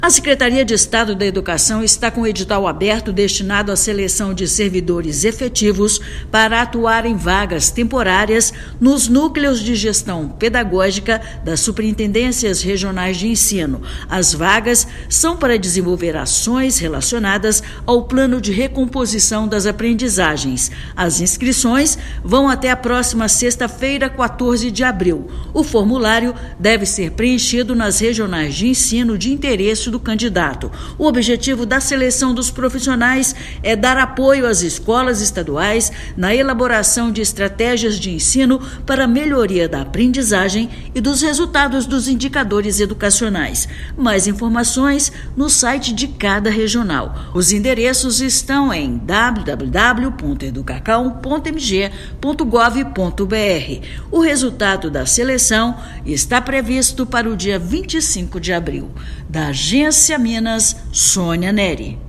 A Secretaria de Estado da Educação está com o edital aberto destinado à seleção de servidores efetivos para atuar em vagas temporárias nos núcleos de gestão pedagógica das Superintendências Regionais de Ensino. As vagas são para desenvolver ações relacionadas ao plano de recomposição das aprendizagens. As inscrições vão até a próxima sexta-feira, 14 de abril. O formulário deve ser preenchido nas regionais de ensino de interesse do candidato. O objetivo da seleção dos profissionais é dar apoio às escolas estaduais na elaboração de estratégias de ensino para a melhoria da aprendizagem e dos resultados dos indicadores educacionais. Mais informações no site de cada regional. Os endereços estão em www.educacão.mg.gov.br. O resultado da seleção está previsto para o dia 25 de abril. Da Agência Minas, Sônia Neri.